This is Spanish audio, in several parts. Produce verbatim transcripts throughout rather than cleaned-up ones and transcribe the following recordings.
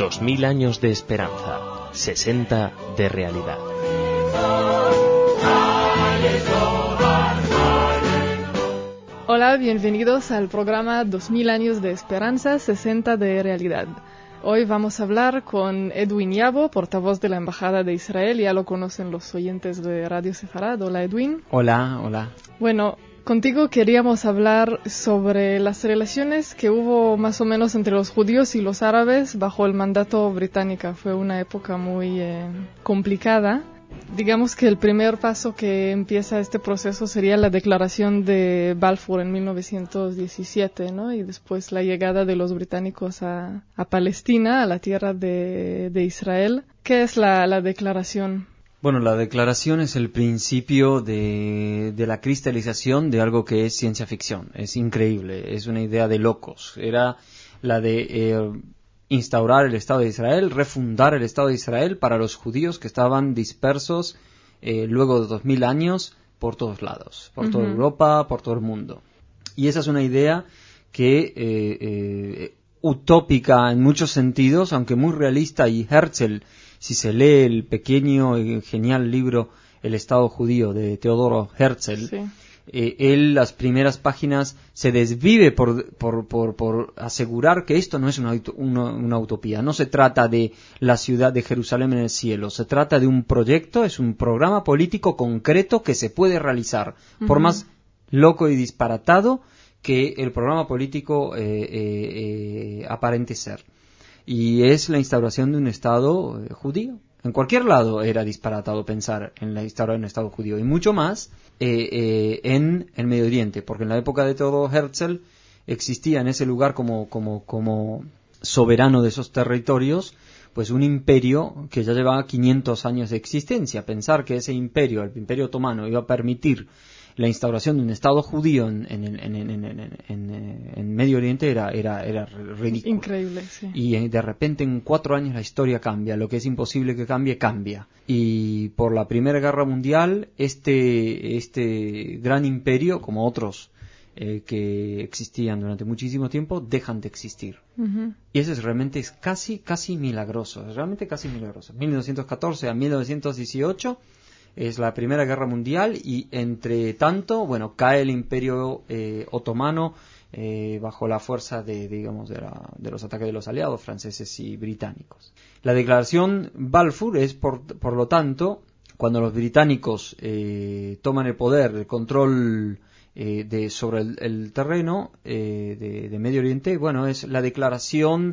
Dos mil años de esperanza, sesenta de realidad. Hola, bienvenidos al programa Dos mil años de esperanza, sesenta de realidad. Hoy vamos a hablar con Edwin Yabo, portavoz de la Embajada de Israel. Ya lo conocen los oyentes de Radio Sefarad. Hola, Edwin. Hola, hola. Bueno, contigo queríamos hablar sobre las relaciones que hubo más o menos entre los judíos y los árabes bajo el mandato británico. Fue una época muy eh, complicada. Digamos que el primer paso que empieza este proceso sería la declaración de Balfour en mil novecientos diecisiete, ¿no? Y después la llegada de los británicos a, a Palestina, a la tierra de, de Israel. ¿Qué es la, la declaración? Bueno, la declaración es el principio de, de la cristalización de algo que es ciencia ficción. Es increíble, es una idea de locos. Era la de eh, instaurar el Estado de Israel, refundar el Estado de Israel para los judíos que estaban dispersos eh, luego de dos mil años por todos lados, por uh-huh. toda Europa, por todo el mundo. Y esa es una idea que eh, eh, utópica en muchos sentidos, aunque muy realista, y Herzl, si se lee el pequeño y genial libro El Estado Judío de Teodoro Herzl, sí. eh, él las primeras páginas se desvive por, por, por, por asegurar que esto no es una, una, una utopía. No se trata de la ciudad de Jerusalén en el cielo, se trata de un proyecto, es un programa político concreto que se puede realizar, uh-huh. por más loco y disparatado que el programa político eh, eh, eh, aparente ser. Y es la instauración de un Estado eh, judío. En cualquier lado era disparatado pensar en la instauración de un Estado judío, y mucho más eh, eh, en el Medio Oriente, porque en la época de Teodoro Herzl existía en ese lugar como, como, como soberano de esos territorios, pues un imperio que ya llevaba quinientos años de existencia. Pensar que ese imperio, el Imperio Otomano, iba a permitir la instauración de un Estado judío en, en, en, en, en, en, en, en Medio Oriente era, era, era ridículo. Increíble, sí. Y de repente en cuatro años la historia cambia, lo que es imposible que cambie, cambia. Y por la Primera Guerra Mundial, este, este gran imperio, como otros eh, que existían durante muchísimo tiempo, dejan de existir. Uh-huh. Y eso es realmente es casi, casi milagroso, es realmente casi milagroso. mil novecientos catorce a mil novecientos dieciocho... es la Primera Guerra Mundial, y entre tanto, bueno, cae el Imperio eh, Otomano eh, bajo la fuerza de, digamos, de, la, de los ataques de los aliados franceses y británicos. La declaración Balfour es, por, por lo tanto, cuando los británicos eh, toman el poder, el control eh, de, sobre el, el terreno eh, de, de Medio Oriente, bueno, es la declaración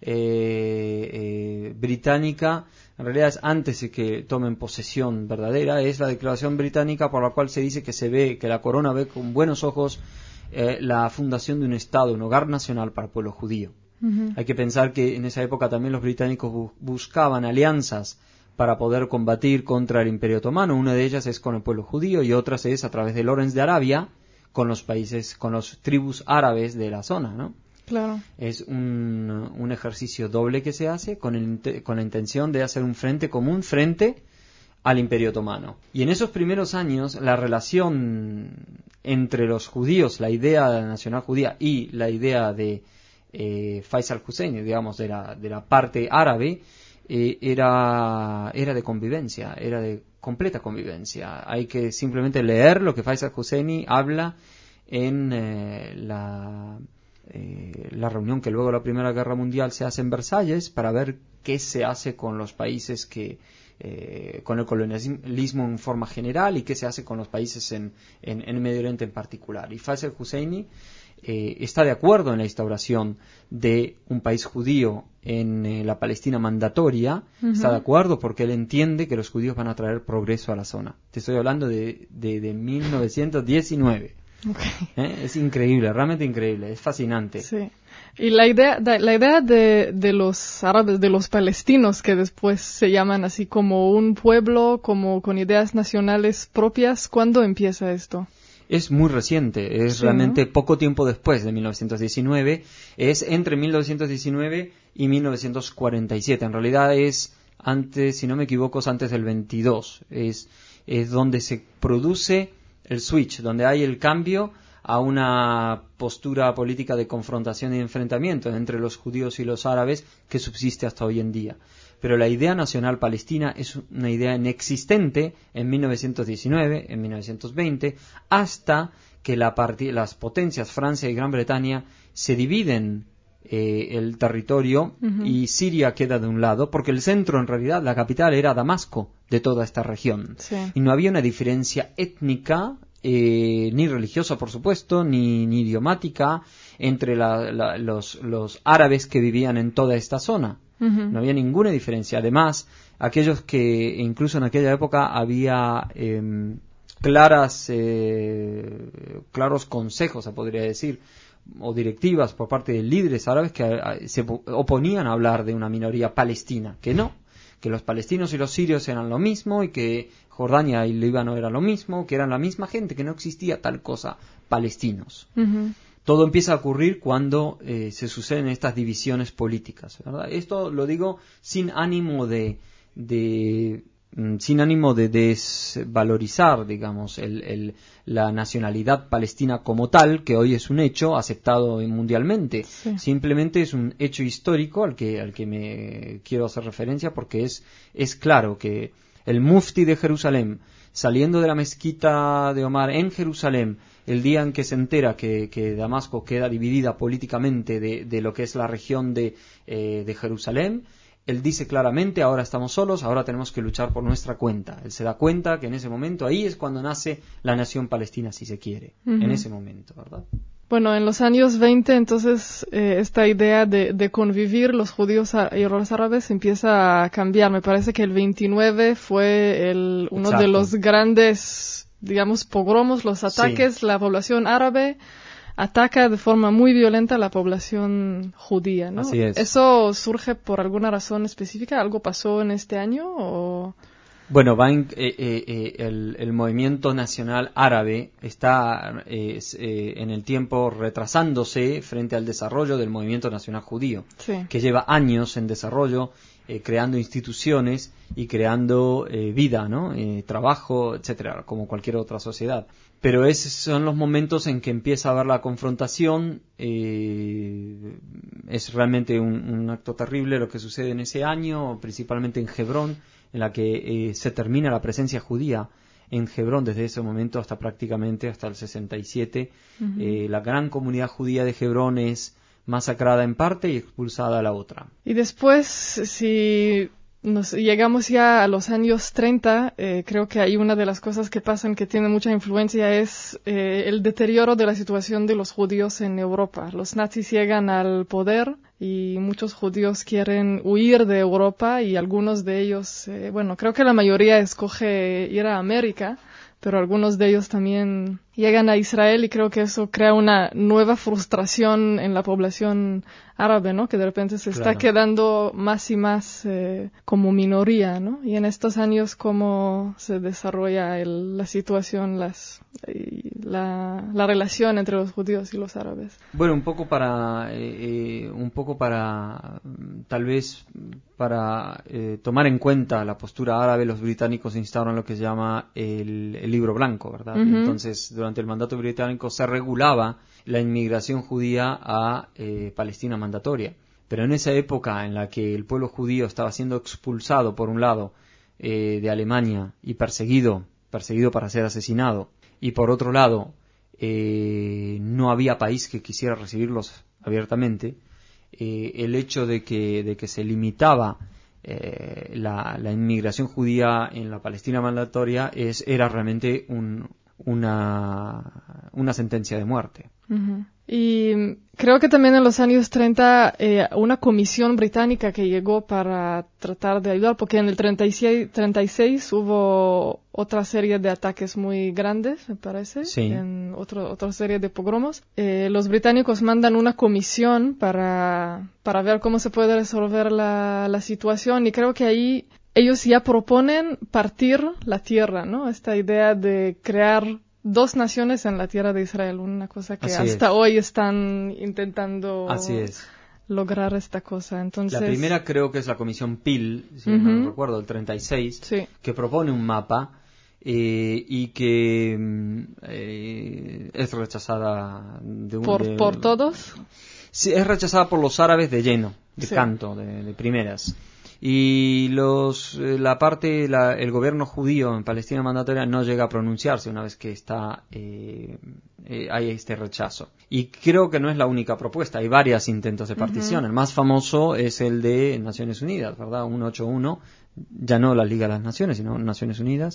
eh, eh, británica. En realidad es antes de que tomen posesión verdadera, es la declaración británica por la cual se dice que se ve, que la corona ve con buenos ojos eh, la fundación de un Estado, un hogar nacional para el pueblo judío. Uh-huh. Hay que pensar que en esa época también los británicos bu- buscaban alianzas para poder combatir contra el Imperio Otomano. Una de ellas es con el pueblo judío y otras es a través de Lorenz de Arabia con los países, con los tribus árabes de la zona, ¿no? Claro. Es un, un ejercicio doble que se hace con, el, con la intención de hacer un frente común frente al Imperio Otomano. Y en esos primeros años la relación entre los judíos, la idea nacional judía y la idea de eh, Faisal Hussein, digamos, de la, de la parte árabe, eh, era, era de convivencia, era de completa convivencia. Hay que simplemente leer lo que Faisal Hussein habla en eh, la... Eh, la reunión que luego de la Primera Guerra Mundial se hace en Versalles para ver qué se hace con los países que eh, con el colonialismo en forma general y qué se hace con los países en, en, en Medio Oriente en particular. Y Faisal Husseini eh, está de acuerdo en la instauración de un país judío en eh, la Palestina mandatoria. Uh-huh. Está de acuerdo porque él entiende que los judíos van a traer progreso a la zona. Te estoy hablando de, de, de mil novecientos diecinueve. Okay. ¿Eh? Es increíble, realmente increíble, es fascinante. Sí. Y la idea, la idea de, de los árabes, de los palestinos, que después se llaman así como un pueblo, como con ideas nacionales propias, ¿cuándo empieza esto? Es muy reciente, es sí, realmente ¿no? poco tiempo después de mil novecientos diecinueve, es entre mil novecientos diecinueve y mil novecientos cuarenta y siete, en realidad es antes, si no me equivoco, es antes del veintidós, es, es donde se produce el switch, donde hay el cambio a una postura política de confrontación y enfrentamiento entre los judíos y los árabes que subsiste hasta hoy en día. Pero la idea nacional palestina es una idea inexistente en mil novecientos diecinueve, en mil novecientos veinte, hasta que la part- las potencias Francia y Gran Bretaña se dividen eh, el territorio uh-huh. y Siria queda de un lado, porque el centro, en realidad, la capital era Damasco de toda esta región. Sí. Y no había una diferencia étnica, eh, ni religiosa, por supuesto, ni, ni idiomática, entre la, la, los, los árabes que vivían en toda esta zona. Uh-huh. No había ninguna diferencia. Además, aquellos que, incluso en aquella época, había eh, claras, eh, claros consejos, se podría decir, o directivas por parte de líderes árabes que a, a, se oponían a hablar de una minoría palestina, que no, que los palestinos y los sirios eran lo mismo y que Jordania y Líbano eran lo mismo, que eran la misma gente, que no existía tal cosa, palestinos. Uh-huh. Todo empieza a ocurrir cuando eh, se suceden estas divisiones políticas, ¿verdad? Esto lo digo sin ánimo de, de sin ánimo de desvalorizar, digamos, el, el, la nacionalidad palestina como tal, que hoy es un hecho aceptado mundialmente. Sí. Simplemente es un hecho histórico al que, al que me quiero hacer referencia, porque es, es claro que el mufti de Jerusalén, saliendo de la mezquita de Omar en Jerusalén, el día en que se entera que, que Damasco queda dividida políticamente de, de lo que es la región de, eh, de Jerusalén, él dice claramente, ahora estamos solos, ahora tenemos que luchar por nuestra cuenta. Él se da cuenta que en ese momento, ahí es cuando nace la nación palestina, si se quiere, uh-huh. en ese momento, ¿verdad? Bueno, en los años veinte, entonces, eh, esta idea de, de convivir los judíos y los árabes empieza a cambiar. Me parece que el veintinueve fue el, uno Exacto. de los grandes, digamos, pogromos, los ataques, sí. La población árabe ataca de forma muy violenta a la población judía, ¿no? Así es. ¿Eso surge por alguna razón específica? ¿Algo pasó en este año o...? Bueno, va en, eh, eh, el, el movimiento nacional árabe está eh, eh, en el tiempo retrasándose frente al desarrollo del movimiento nacional judío, sí. que lleva años en desarrollo, eh, creando instituciones y creando eh, vida, ¿no? Eh, trabajo, etcétera, como cualquier otra sociedad. Pero esos son los momentos en que empieza a haber la confrontación. Eh, es realmente un, un acto terrible lo que sucede en ese año, principalmente en Hebrón, en la que eh, se termina la presencia judía en Hebrón desde ese momento hasta prácticamente hasta el sesenta y siete. Uh-huh. Eh, la gran comunidad judía de Hebrón es masacrada en parte y expulsada a la otra. Y después, si nos llegamos ya a los años treinta, eh, creo que hay una de las cosas que pasan que tiene mucha influencia es eh, el deterioro de la situación de los judíos en Europa. Los nazis llegan al poder y muchos judíos quieren huir de Europa y algunos de ellos, eh, bueno, creo que la mayoría escoge ir a América, pero algunos de ellos también llegan a Israel y creo que eso crea una nueva frustración en la población árabe, ¿no? Que de repente se claro. está quedando más y más eh, como minoría, ¿no? Y en estos años, ¿cómo se desarrolla el, la situación, las, la, la relación entre los judíos y los árabes? Bueno, un poco para, eh, eh, un poco para, tal vez para eh, tomar en cuenta la postura árabe, los británicos instauran lo que se llama el, el libro blanco, ¿verdad? Uh-huh. Entonces, durante el mandato británico se regulaba la inmigración judía a eh, Palestina mandatoria. Pero en esa época en la que el pueblo judío estaba siendo expulsado, por un lado, eh, de Alemania y perseguido, perseguido para ser asesinado, y por otro lado, eh, no había país que quisiera recibirlos abiertamente, eh, el hecho de que, de que se limitaba eh, la, la inmigración judía en la Palestina mandatoria es, era realmente un, una, una sentencia de muerte. Uh-huh. Y creo que también en los años treinta eh, una comisión británica que llegó para tratar de ayudar, porque en el treinta y seis, treinta y seis hubo otra serie de ataques muy grandes, me parece, sí. en otro, otra serie de pogromos. Eh, los británicos mandan una comisión para, para ver cómo se puede resolver la, la situación y creo que ahí ellos ya proponen partir la tierra, ¿no? Esta idea de crear dos naciones en la tierra de Israel, una cosa que Así hasta es. hoy están intentando Así es. lograr esta cosa. Entonces, la primera creo que es la comisión Peel, si uh-huh. no recuerdo, del treinta y seis, sí. que propone un mapa eh, y que eh, es rechazada de un, ¿Por, de, por todos? Sí, es rechazada por los árabes de lleno, de Sí. canto, de, de primeras. Y los eh, la parte, la, el gobierno judío en Palestina mandatoria no llega a pronunciarse una vez que está eh, eh, hay este rechazo. Y creo que no es la única propuesta, hay varios intentos de partición. Uh-huh. El más famoso es el de Naciones Unidas, ¿verdad? ciento ochenta y uno, ya no la Liga de las Naciones, sino Naciones Unidas.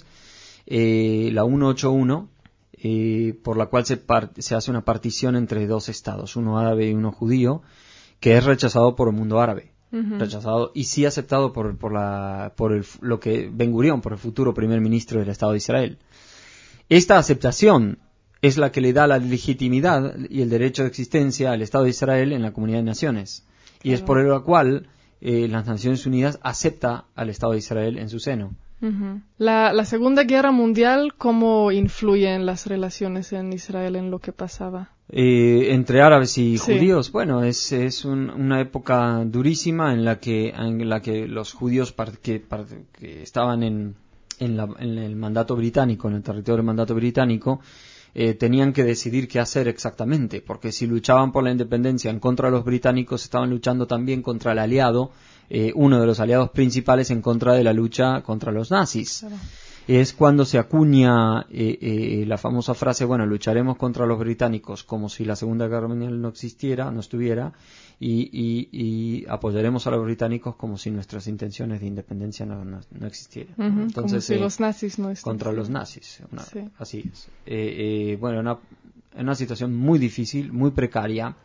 Eh, la ciento ochenta y uno, eh, por la cual se, par- se hace una partición entre dos estados, uno árabe y uno judío, que es rechazado por el mundo árabe. Uh-huh. Rechazado y sí aceptado por, por, la, por el, lo que Ben Gurión, por el futuro primer ministro del Estado de Israel. Esta aceptación es la que le da la legitimidad y el derecho de existencia al Estado de Israel en la comunidad de naciones. Y claro. Es por lo cual eh, las Naciones Unidas acepta al Estado de Israel en su seno. Uh-huh. La, la Segunda Guerra Mundial, ¿cómo influye en las relaciones en Israel, en lo que pasaba? Eh, entre árabes y sí. judíos, bueno, es, es un, una época durísima en la que, en la que los judíos par, que, par, que estaban en, en, la, en el mandato británico, en el territorio del mandato británico, eh, tenían que decidir qué hacer exactamente, porque si luchaban por la independencia en contra de los británicos, estaban luchando también contra el aliado, eh, uno de los aliados principales en contra de la lucha contra los nazis. Claro. Es cuando se acuña eh, eh, la famosa frase, bueno, lucharemos contra los británicos como si la Segunda Guerra Mundial no existiera, no estuviera, y, y, y apoyaremos a los británicos como si nuestras intenciones de independencia no, no, no existieran. Uh-huh, Entonces, como si eh, los nazis no estuvieran. Contra los nazis, una, sí. Así es. Eh, eh, bueno, una, una situación muy difícil, muy precaria.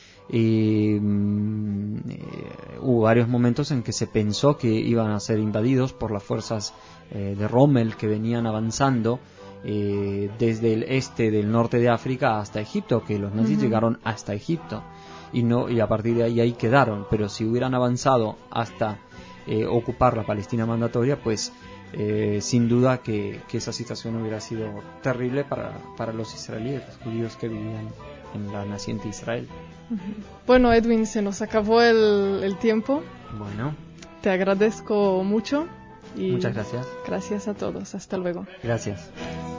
Y, mm, eh, hubo varios momentos en que se pensó que iban a ser invadidos por las fuerzas eh, de Rommel que venían avanzando eh, desde el este del norte de África hasta Egipto, que los nazis uh-huh. llegaron hasta Egipto y no y a partir de ahí ahí quedaron, pero si hubieran avanzado hasta eh, ocupar la Palestina mandatoria, pues eh, sin duda que, que esa situación hubiera sido terrible para, para los israelíes, los judíos que vivían en la naciente Israel. Bueno, Edwin, se nos acabó el, el tiempo. Bueno. Te agradezco mucho. Y muchas gracias. Gracias a todos. Hasta luego. Gracias.